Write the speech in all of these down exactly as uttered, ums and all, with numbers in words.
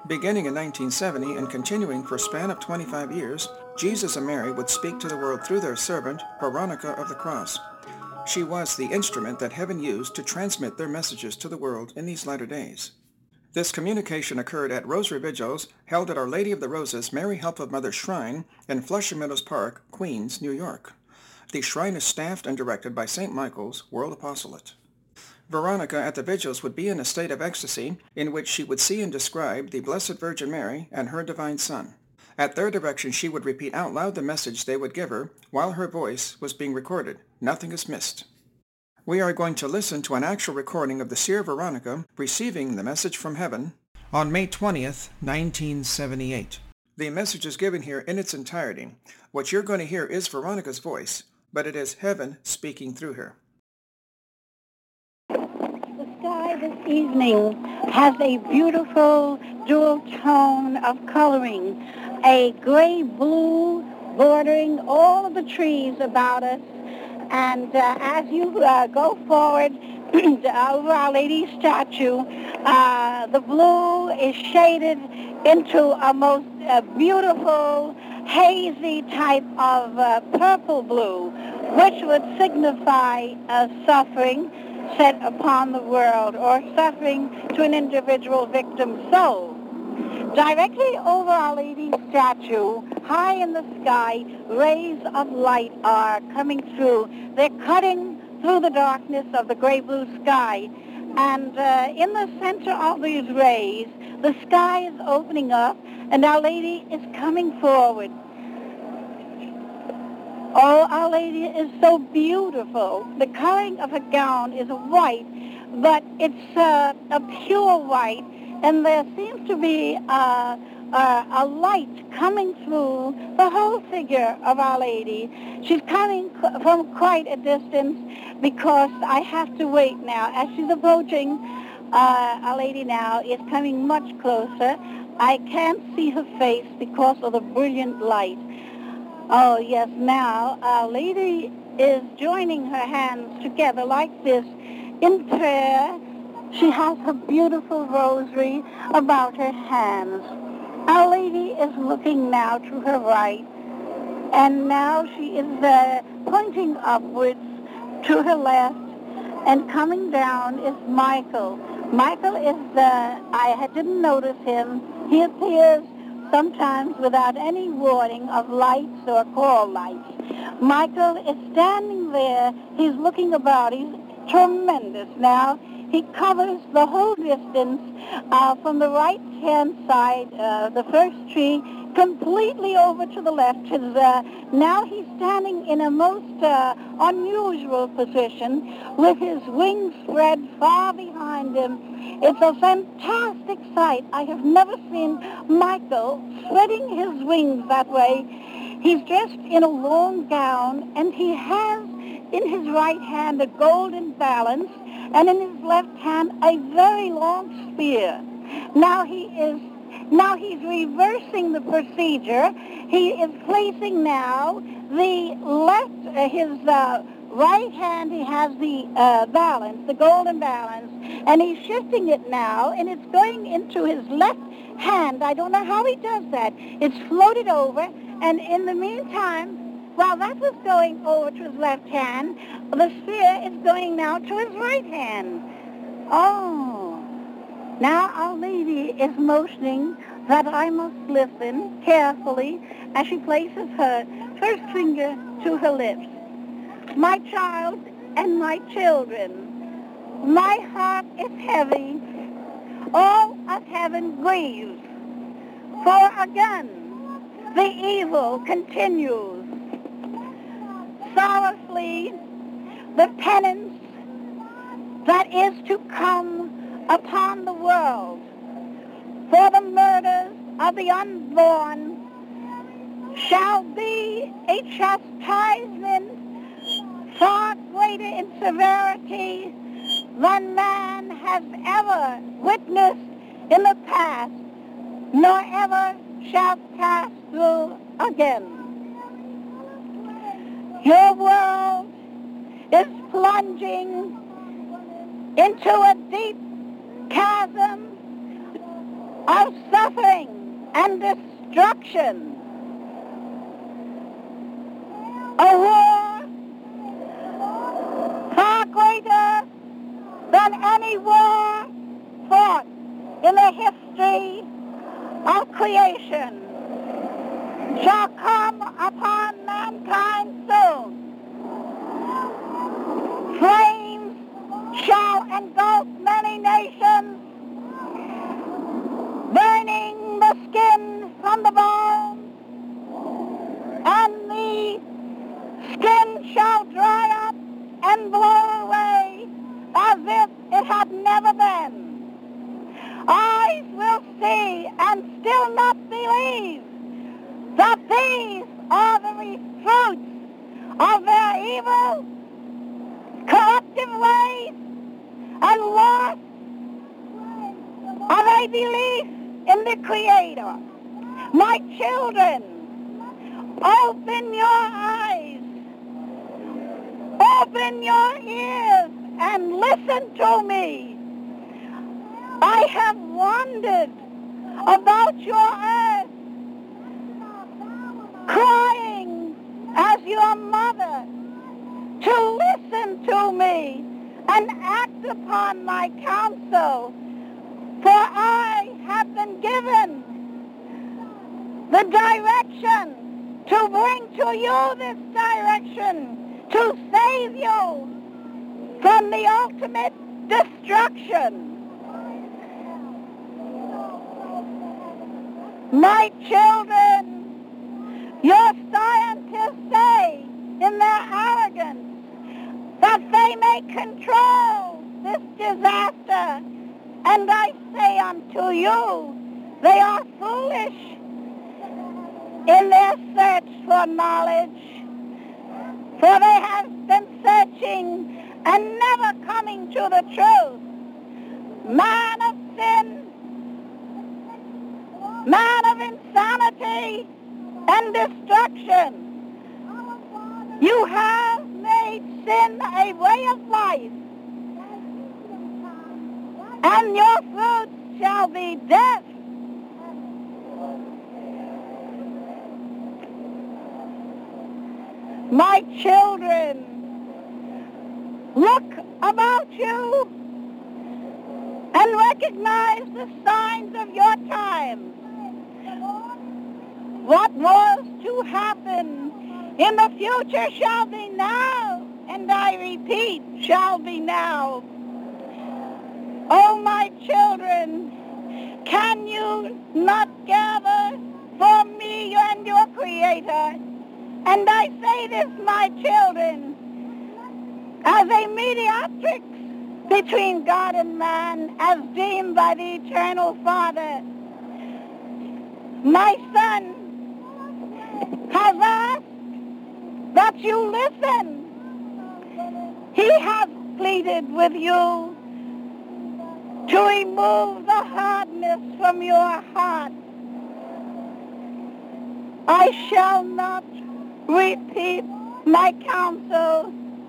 Beginning in nineteen seventy and continuing for a span of twenty-five years, Jesus and Mary would speak to the world through their servant, Veronica of the Cross. She was the instrument that heaven used to transmit their messages to the world in these latter days. This communication occurred at Rosary Vigils held at Our Lady of the Roses Mary Help of Mother Shrine in Flushing Meadows Park, Queens, New York. The shrine is staffed and directed by Saint Michael's World Apostolate. Veronica at the vigils would be in a state of ecstasy in which she would see and describe the Blessed Virgin Mary and her divine Son. At their direction, she would repeat out loud the message they would give her while her voice was being recorded. Nothing is missed. We are going to listen to an actual recording of the Seer Veronica receiving the message from heaven on May twentieth, nineteen seventy-eight. The message is given here in its entirety. What you're going to hear is Veronica's voice, but it is heaven speaking through her. The sky this evening has a beautiful dual tone of coloring, a gray-blue bordering all of the trees about us. And uh, as you uh, go forward over Our Lady's statue, uh, the blue is shaded into a most uh, beautiful, hazy type of uh, purple blue, which would signify uh, suffering set upon the world or suffering to an individual victim's soul. Directly over Our Lady's statue, high in the sky, rays of light are coming through. They're cutting through the darkness of the gray-blue sky. And uh, in the center of these rays, the sky is opening up, and Our Lady is coming forward. Oh, Our Lady is so beautiful. The coloring of her gown is white, but it's uh, a pure white. And there seems to be uh, uh, a light coming through the whole figure of Our Lady. She's coming c- from quite a distance because I have to wait now. As she's approaching, uh, Our Lady now is coming much closer. I can't see her face because of the brilliant light. Oh, yes, now Our Lady is joining her hands together like this in prayer. She has her beautiful rosary about her hands. Our Lady is looking now to her right, and now she is uh, pointing upwards to her left, and coming down is Michael. Michael is, uh, I didn't notice him. He appears sometimes without any warning of lights or call lights. Michael is standing there. He's looking about. He's tremendous now. He covers the whole distance uh, from the right-hand side, uh, the first tree, completely over to the left. His, uh, now he's standing in a most uh, unusual position with his wings spread far behind him. It's a fantastic sight. I have never seen Michael spreading his wings that way. He's dressed in a long gown, and he has in his right hand a golden balance, and in his left hand a very long spear. Now he is, now he's reversing the procedure. He is placing now the left, uh, his uh, right hand, he has the uh, balance, the golden balance, and he's shifting it now, and it's going into his left hand. I don't know how he does that. It's floated over, and in the meantime, while that was going over to his left hand, the spear is going now to his right hand. Oh, now Our Lady is motioning that I must listen carefully as she places her first finger to her lips. My child and my children, my heart is heavy. All of heaven grieves. For again, the evil continues. Sorrowfully, the penance that is to come upon the world for the murders of the unborn shall be a chastisement far greater in severity than man has ever witnessed in the past, nor ever shall pass through again. Your world is plunging into a deep chasm of suffering and destruction. A war far greater than any war fought in the history of creation shall come upon mankind soon. Flames shall engulf many nations, burning the skin from the bones, and the skin shall dry up and blow away as if it had never been. Eyes will see and still not believe that these are the fruits of their evil, corruptive ways and loss of a belief in the Creator. My children, open your eyes, open your ears, and listen to me. I have wondered about your earth, crying as your mother, to listen to me and act upon my counsel, for I have been given the direction to bring to you this direction, to save you from the ultimate destruction. My children, your scientists say in their arrogance that they may control this disaster, and I say unto you, they are foolish in their search for knowledge, for they have been searching and never coming to the truth. Man of sin, man of insanity and destruction, you have made sin a way of life, and your fruits shall be death. My children, look about you and recognize the signs of your time. What was to happen in the future shall be now, and I repeat, shall be now. Oh, my children, can you not gather for me and your Creator? And I say this, my children, as a mediatrix between God and man, as deemed by the Eternal Father. My son has asked that you listen. He has pleaded with you to remove the hardness from your heart. I shall not repeat my counsel.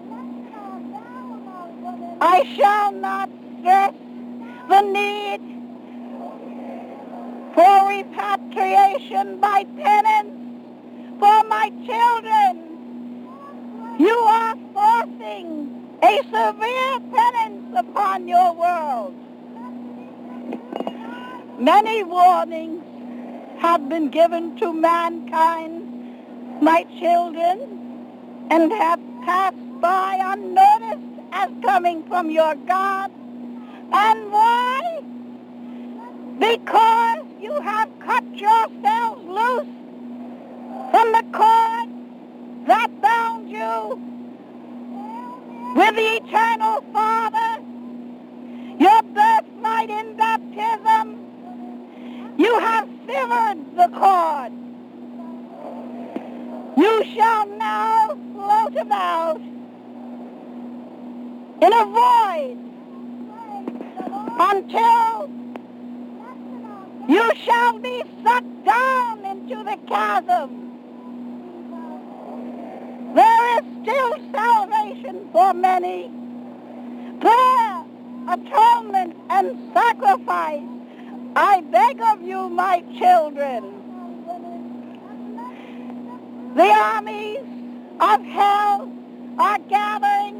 I shall not stress the need for repatriation by penance. For my children, you are forcing a severe penance upon your world. Many warnings have been given to mankind, my children, and have passed by unnoticed as coming from your God. And why? Because you have cut yourselves loose from the cord that bound you with the Eternal Father, your birthright in baptism. You have severed the cord. You shall now float about in a void until you shall be sucked down into the chasm. There is still salvation for many. Prayer, atonement, and sacrifice I beg of you, my children, the armies of hell are gathering.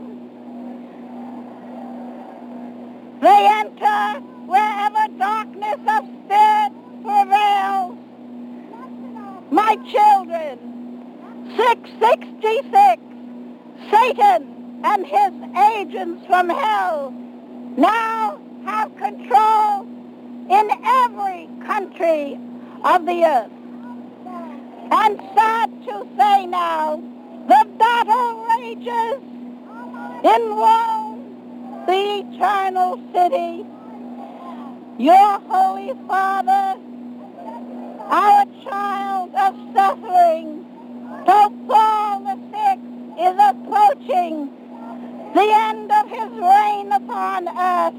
They enter wherever darkness of spirit prevails. My children, six sixty-six, Satan and his agents from hell now have control in every country of the earth. And sad to say now, the battle rages in Rome, the eternal city. Your Holy Father, our child of suffering, Pope Paul the Sixth, is approaching the end of his reign upon earth.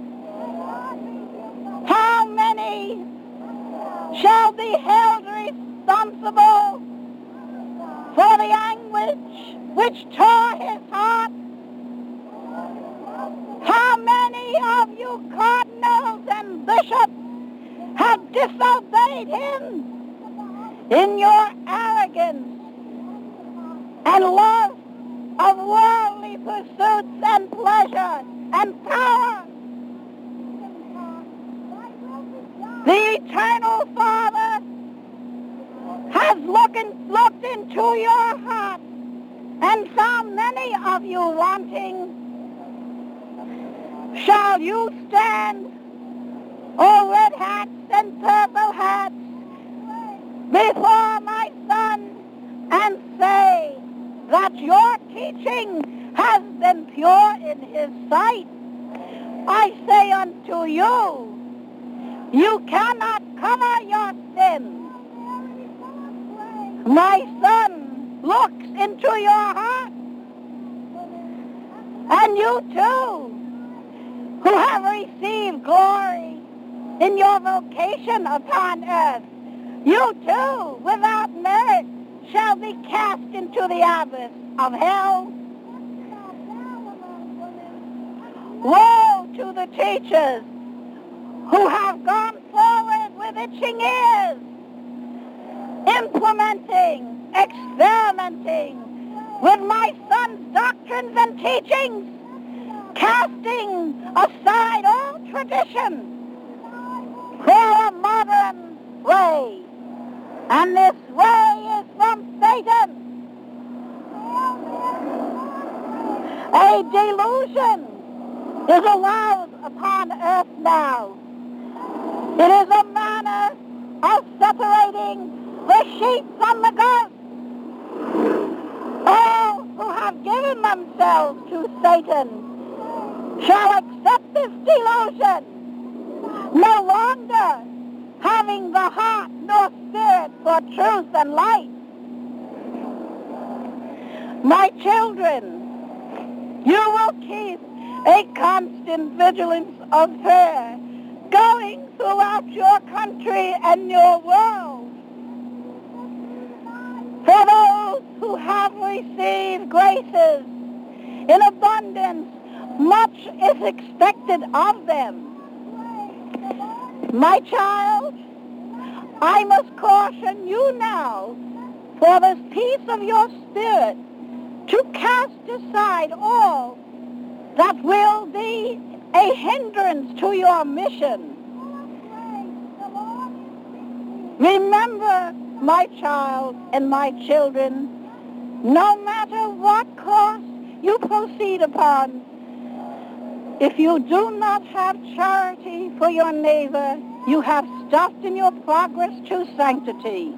How many shall be held responsible for the anguish which tore his heart? How many of you cardinals and bishops have disobeyed him in your arrogance and love of worldly pursuits and pleasure and power? The Eternal Father has looked, looked into your heart and found many of you wanting. Shall you stand, O red hats and purple hats, before my Son and say that your teaching has been pure in his sight? I say unto you, you cannot cover your sin. My Son looks into your heart. And you too, who have received glory in your vocation upon earth, you too, without merit, shall be cast into the abyss of hell. Woe to the teachers who have gone forward with itching ears, implementing, experimenting with my Son's doctrines and teachings, casting aside all tradition for a modern way. And this way is from Satan. A delusion is allowed upon earth now. It is a manner of separating the sheep from the goats. All who have given themselves to Satan shall accept this delusion, no longer having the heart nor spirit for truth and light. My children, you will keep a constant vigilance of prayer going throughout your country and your world. For those who have received graces in abundance, much is expected of them. My child, I must caution you now, for the peace of your spirit, to cast aside all that will be a hindrance to your mission. Remember, my child and my children, no matter what course you proceed upon, if you do not have charity for your neighbor, you have stopped in your progress to sanctity.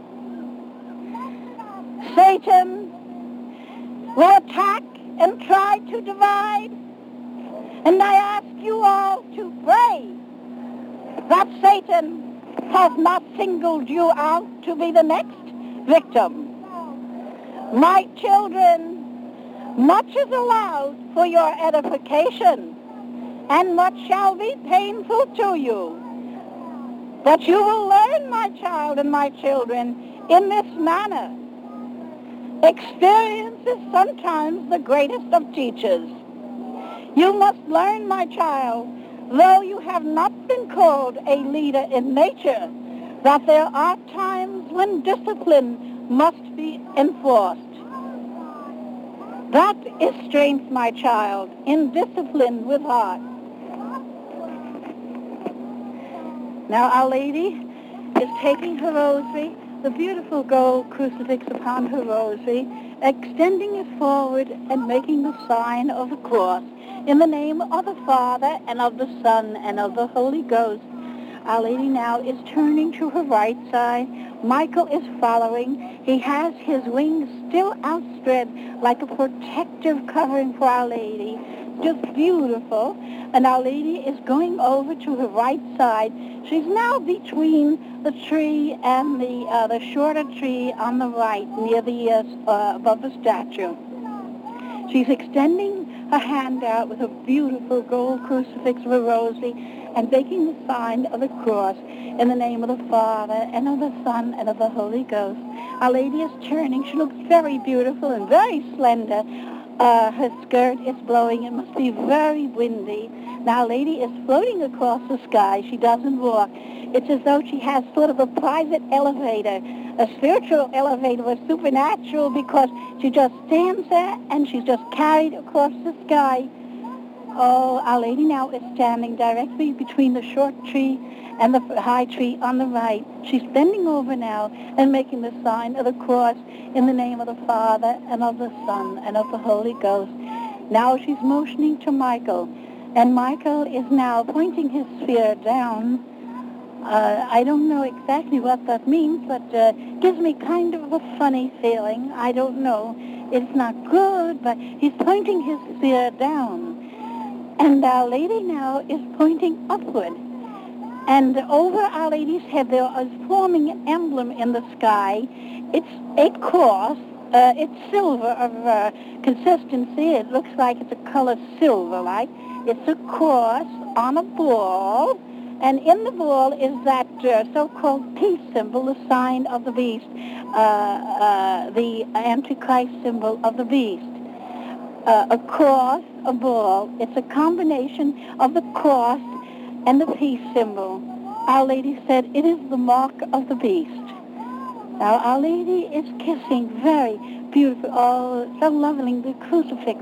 Satan will attack and try to divide, and I ask you all to pray that Satan has not singled you out to be the next victim. My children, much is allowed for your edification, and much shall be painful to you. But you will learn, my child and my children, in this manner. Experience is sometimes the greatest of teachers. You must learn, my child, though you have not been called a leader in nature, that there are times when discipline must be enforced. That is strength, my child, in discipline with heart. Now Our Lady is taking her rosary, the beautiful gold crucifix upon her rosary, extending it forward and making the sign of the cross. In the name of the Father, and of the Son, and of the Holy Ghost. Our Lady now is turning to her right side. Michael is following. He has his wings still outspread like a protective covering for Our Lady. Just beautiful. And Our Lady is going over to her right side. She's now between the tree and the uh, the shorter tree on the right, near the uh, uh, above the statue. She's extending her hand out with a beautiful gold crucifix of a rosary and making the sign of the cross in the name of the Father and of the Son and of the Holy Ghost. Our Lady is turning. She looks very beautiful and very slender. Uh, her skirt is blowing. It must be very windy. Now Our Lady is floating across the sky. She doesn't walk. It's as though she has sort of a private elevator, a spiritual elevator, a supernatural, because she just stands there and she's just carried across the sky. Oh, Our Lady now is standing directly between the short tree and the high tree on the right. She's bending over now and making the sign of the cross in the name of the Father and of the Son and of the Holy Ghost. Now she's motioning to Michael, and Michael is now pointing his spear down. Uh, I don't know exactly what that means, but uh, gives me kind of a funny feeling. I don't know. It's not good, but he's pointing his spear down. And Our Lady now is pointing upward. And over Our Lady's head there is forming an emblem in the sky. It's a cross. Uh, it's silver of uh, consistency. It looks like it's a color silver, like. It's a cross on a ball. And in the ball is that uh, so-called peace symbol, the sign of the beast, uh, uh, the Antichrist symbol of the beast. Uh, a cross, a ball. It's a combination of the cross and the peace symbol. Our Lady said, it is the mark of the beast. Now Our Lady is kissing very beautiful, oh, so lovely, the crucifix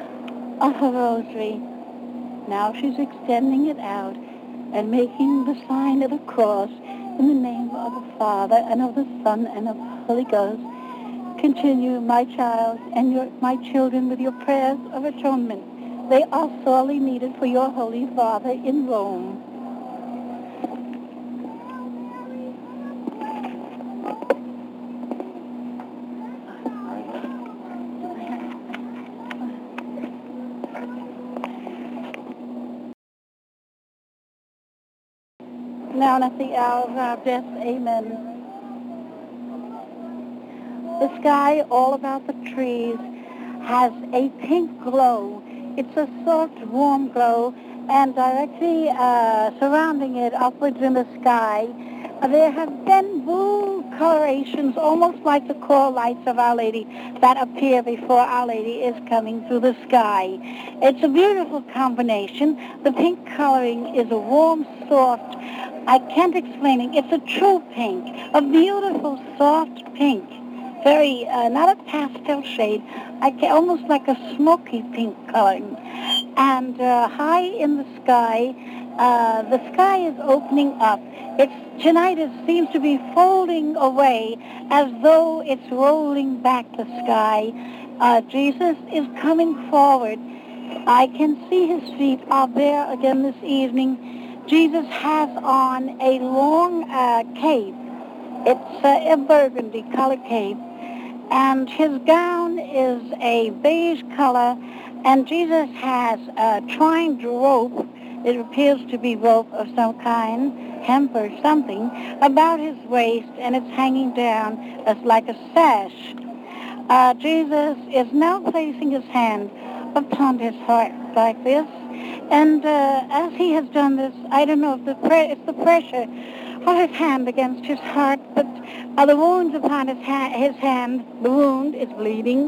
of her rosary. Now she's extending it out and making the sign of the cross in the name of the Father and of the Son and of the Holy Ghost. Continue, my child, and your, my children, with your prayers of atonement. They are sorely needed for your Holy Father in Rome. Now at the hour of our death, amen. The sky all about the trees has a pink glow. It's a soft, warm glow, and directly uh, surrounding it upwards in the sky, uh, there have been blue colorations, almost like the core lights of Our Lady, that appear before Our Lady is coming through the sky. It's a beautiful combination. The pink coloring is a warm, soft, I can't explain it. It's a true pink, a beautiful, soft pink. Very, uh, not a pastel shade, I can, almost like a smoky pink coloring. And uh, high in the sky, uh, the sky is opening up. It's, tonight it seems to be folding away as though it's rolling back the sky. Uh, Jesus is coming forward. I can see his feet are there again this evening. Jesus has on a long uh, cape. It's uh, a burgundy color cape. And his gown is a beige color. And Jesus has a twined rope. It appears to be rope of some kind, hemp or something, about his waist. And it's hanging down as like a sash. Uh, Jesus is now placing his hand upon his heart like this. And uh, as he has done this, I don't know if the pre- it's the pressure of his hand against his heart, but uh, the wounds upon his, ha- his hand, the wound is bleeding.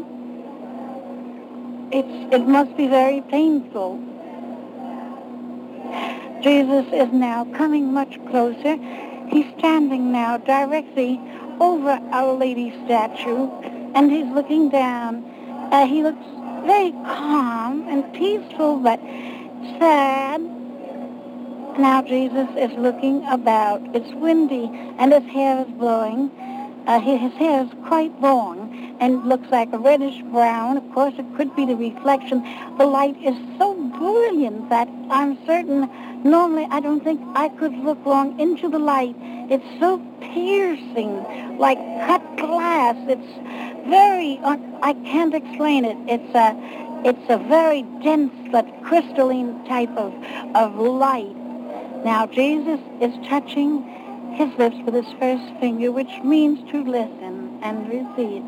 It's, it must be very painful. Jesus is now coming much closer. He's standing now directly over Our Lady statue, and he's looking down. Uh, he looks very calm and peaceful, but sad. Now Jesus is looking about. It's windy, and his hair is blowing. Uh, his, his hair is quite long and looks like a reddish brown. Of course, it could be the reflection. The light is so brilliant that I'm certain, normally I don't think I could look long into the light. It's so piercing, like cut glass. It's very, uh, I can't explain it. It's a, it's a very dense but crystalline type of, of light. Now Jesus is touching his lips with his first finger, which means to listen and receive.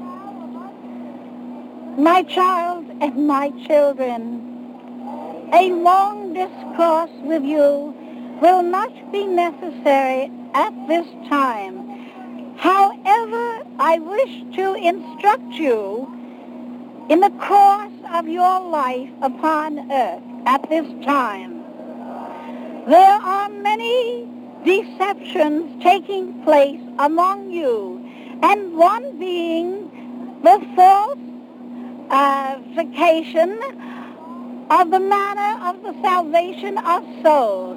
My child and my children, a long discourse with you will not be necessary at this time. However, I wish to instruct you in the course of your life upon earth at this time. There are many deceptions taking place among you, and one being the false uh, vacation of the manner of the salvation of souls.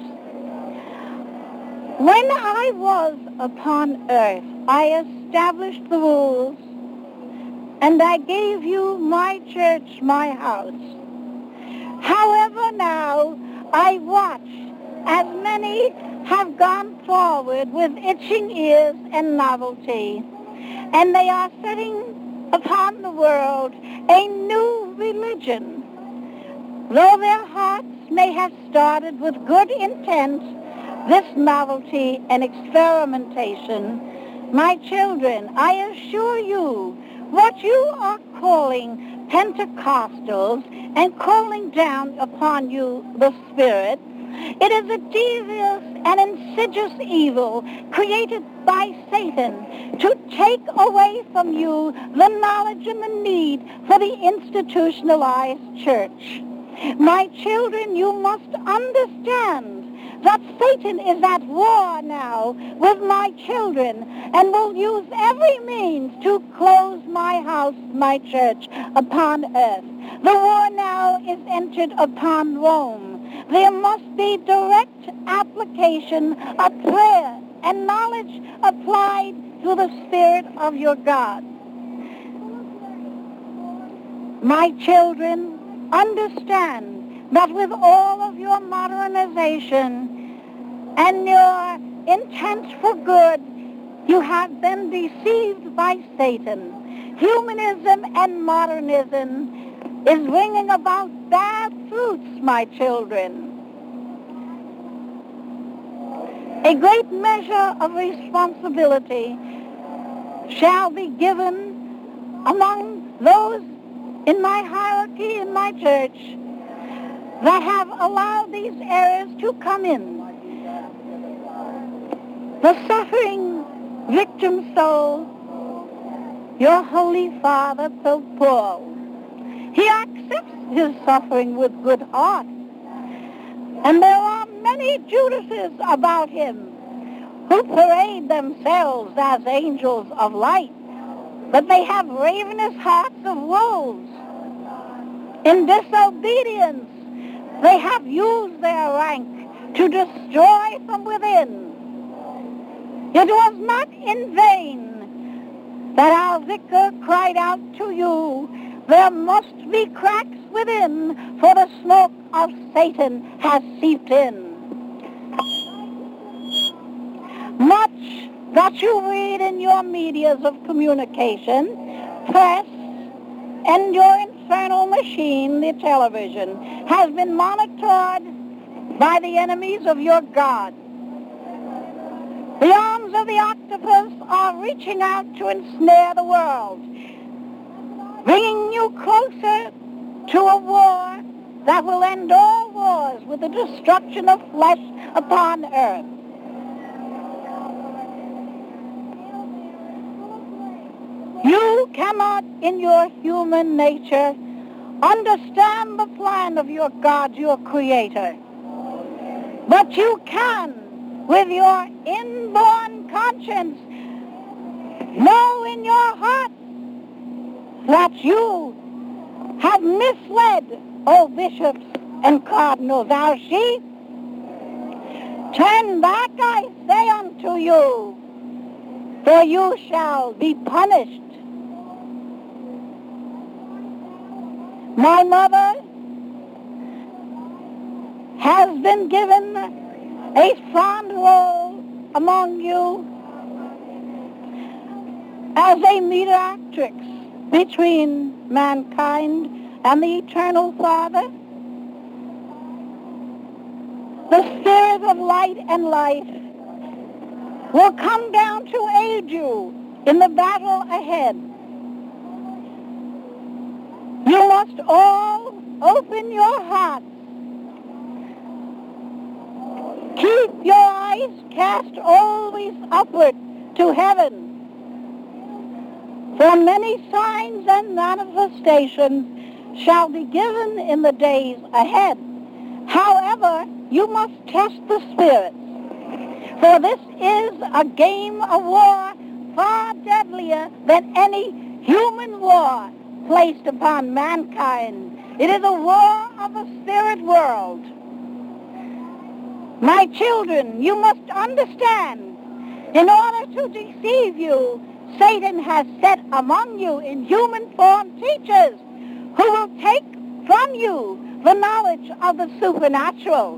When I was upon earth, I established the rules, and I gave you my church, my house. However, now I watch as many have gone forward with itching ears and novelty, and they are setting upon the world a new religion. Though their hearts may have started with good intent, this novelty and experimentation, my children, I assure you, what you are calling Pentecostals and calling down upon you the Spirit, it is a devious and insidious evil created by Satan to take away from you the knowledge and the need for the institutionalized church. My children, you must understand that Satan is at war now with my children and will use every means to close my house, my church, upon earth. The war now is entered upon Rome. There must be direct application of prayer and knowledge applied to the Spirit of your God. My children, understand that with all of your modernization and your intent for good, you have been deceived by Satan. Humanism and modernism is bringing about bad fruits, my children. A great measure of responsibility shall be given among those in my hierarchy in my church that have allowed these errors to come in. The suffering victim soul, your Holy Father, Pope Paul, he accepts his suffering with good heart. And there are many Judases about him who parade themselves as angels of light, but they have ravenous hearts of wolves. In disobedience, they have used their rank to destroy from within. It was not in vain that our vicar cried out to you, there must be cracks within, for the smoke of Satan has seeped in. Much that you read in your medias of communication, press, and your infernal machine, the television, has been monitored by the enemies of your God. The arms of the octopus are reaching out to ensnare the world, bringing you closer to a war that will end all wars with the destruction of flesh upon earth. You cannot, in your human nature, understand the plan of your God, your Creator. But you can, with your inborn conscience, know in your heart that you have misled, O bishops and cardinals, our sheep. Turn back, I say unto you, for you shall be punished. My mother has been given a front role among you as a mediatrix between mankind and the Eternal Father. The Spirit of light and life will come down to aid you in the battle ahead. You must all open your hearts. Keep your eyes cast always upward to heaven. For many signs and manifestations shall be given in the days ahead. However, you must test the spirits. For this is a game of war far deadlier than any human war placed upon mankind. It is a war of the spirit world. My children, you must understand, in order to deceive you, Satan has set among you in human form teachers who will take from you the knowledge of the supernatural.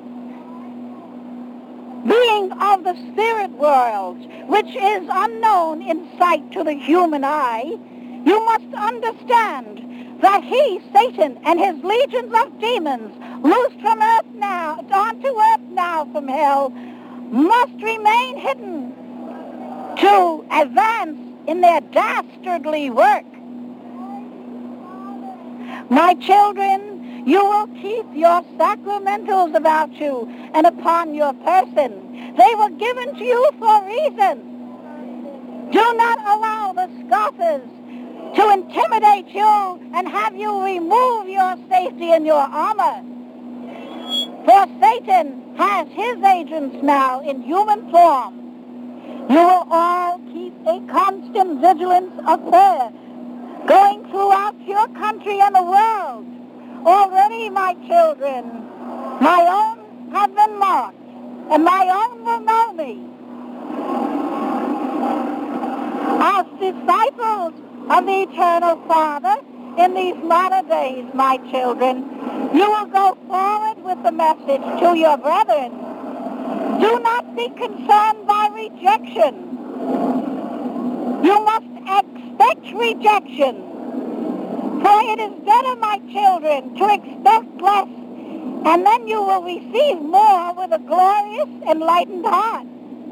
Being of the spirit world, which is unknown in sight to the human eye, you must understand that he, Satan, and his legions of demons, loosed from earth now, onto earth now from hell, must remain hidden to advance in their dastardly work. My children, you will keep your sacramentals about you and upon your person. They were given to you for a reason. Do not allow the scoffers to intimidate you and have you remove your safety and your armor. For Satan has his agents now in human form. You will all keep a constant vigilance of prayer going throughout your country and the world. Already, my children, my own have been marked, and my own will know me. As disciples of the Eternal Father, in these latter days, my children, you will go forward with the message to your brethren. Do not be concerned by rejection. You must expect rejection. For it is better, my children, to expect less, and then you will receive more with a glorious, enlightened heart.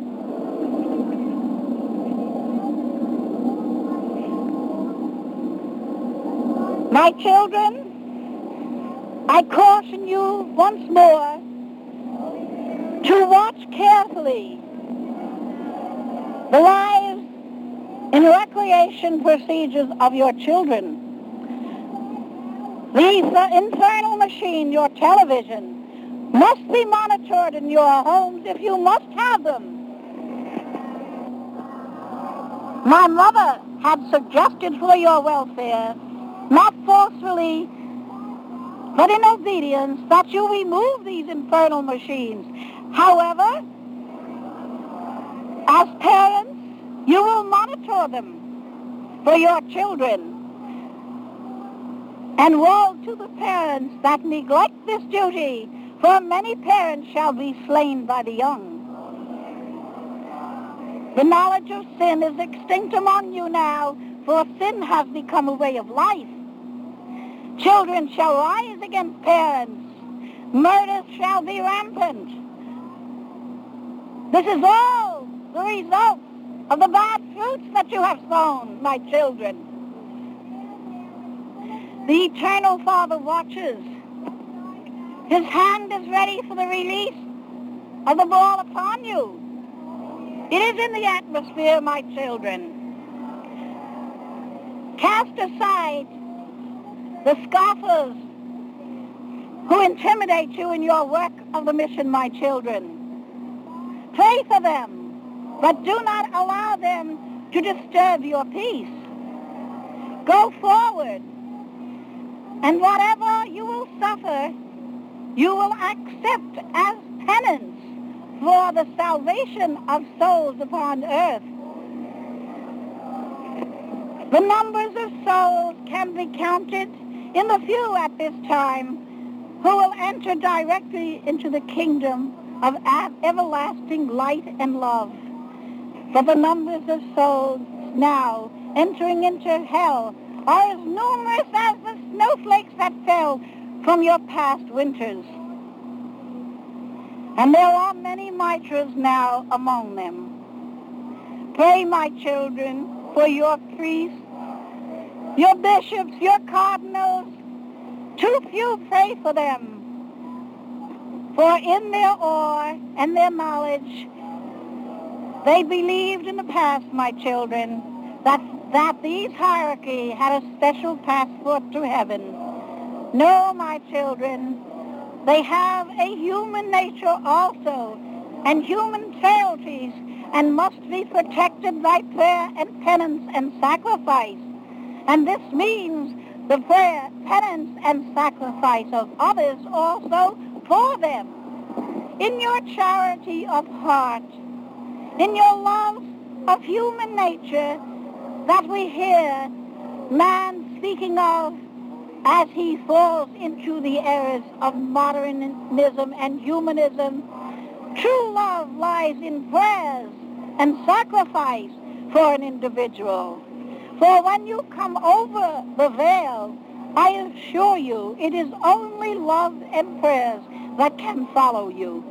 My children, I caution you once more to watch carefully the lives and recreation procedures of your children. The infernal machine, your television, must be monitored in your homes if you must have them. My mother had suggested for your welfare, not forcefully, but in obedience, that you remove these infernal machines. However, as parents, you will monitor them for your children. And woe to the parents that neglect this duty, for many parents shall be slain by the young. The knowledge of sin is extinct among you now, for sin has become a way of life. Children shall rise against parents. Murders shall be rampant. This is all the result of the bad fruits that you have sown, my children. The Eternal Father watches. His hand is ready for the release of the ball upon you. It is in the atmosphere, my children. Cast aside the scoffers who intimidate you in your work of the mission, my children. Pray for them, but do not allow them to disturb your peace. Go forward, and whatever you will suffer, you will accept as penance for the salvation of souls upon earth. The numbers of souls can be counted in the few at this time who will enter directly into the kingdom of everlasting light and love. But the numbers of souls now entering into hell are as numerous as the snowflakes that fell from your past winters. And there are many mitras now among them. Pray, my children, for your priests, your bishops, your cardinals. Too few pray for them. For in their awe and their knowledge, they believed in the past, my children, that, that these hierarchy had a special passport to heaven. No, my children, they have a human nature also, and human frailties, and must be protected by prayer and penance and sacrifice. And this means the prayer, penance, and sacrifice of others also for them. In your charity of heart, in your love of human nature, that we hear man speaking of as he falls into the errors of modernism and humanism, true love lies in prayers and sacrifice for an individual. For when you come over the veil, I assure you, it is only love and prayers that can follow you.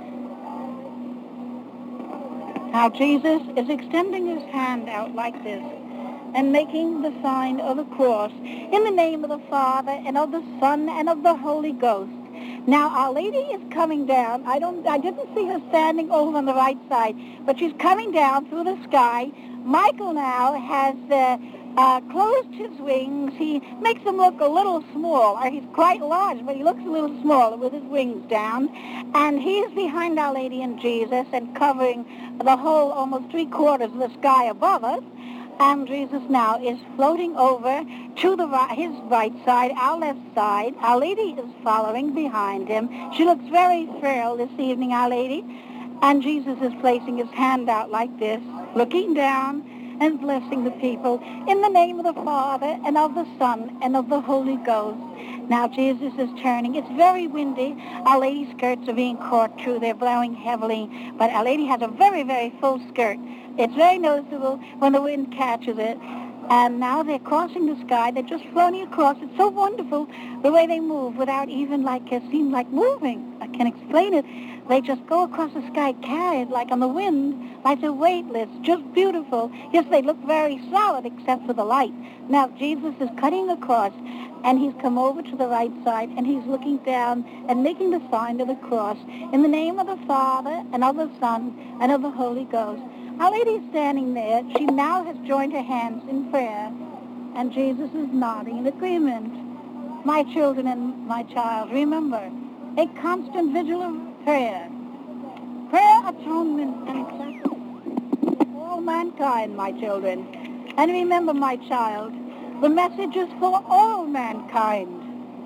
Now Jesus is extending his hand out like this and making the sign of the cross in the name of the Father and of the Son and of the Holy Ghost. Now Our Lady is coming down. I don't, I didn't see her standing over on the right side, but she's coming down through the sky. Michael now has uh, uh, closed his wings. He makes him look a little small. Or he's quite large, but he looks a little smaller with his wings down. And he's behind Our Lady and Jesus and covering the whole, almost three quarters of the sky above us. And Jesus now is floating over to the right, his right side, our left side. Our Lady is following behind him. She looks very frail this evening, Our Lady. And Jesus is placing his hand out like this, looking down and blessing the people in the name of the Father and of the Son and of the Holy Ghost. Now Jesus is turning. It's very windy. Our Lady's skirts are being caught too. They're blowing heavily. But Our Lady has a very, very full skirt. It's very noticeable when the wind catches it. And now they're crossing the sky. They're just floating across. It's so wonderful the way they move without even like it seem like moving. I can't explain it. They just go across the sky carried like on the wind, like they're weightless. Just beautiful. Yes, they look very solid except for the light. Now Jesus is cutting across, and he's come over to the right side, and he's looking down and making the sign of the cross in the name of the Father and of the Son and of the Holy Ghost. Our Lady is standing there. She now has joined her hands in prayer, and Jesus is nodding in agreement. My children and my child, remember, a constant vigil of prayer. Prayer, atonement, and sacrifice for all mankind, my children. And remember, my child, the message is for all mankind.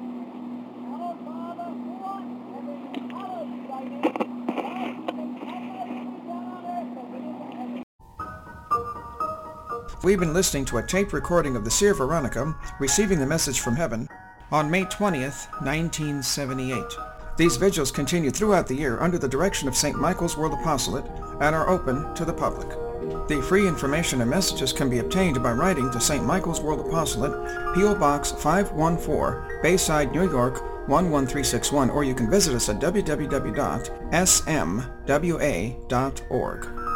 We've been listening to a tape recording of the Seer Veronica receiving the message from heaven on May twentieth, nineteen seventy-eight. These vigils continue throughout the year under the direction of Saint Michael's World Apostolate and are open to the public. The free information and messages can be obtained by writing to Saint Michael's World Apostolate, P O Box five one four, Bayside, New York one one three six one, or you can visit us at w w w dot s m w a dot org.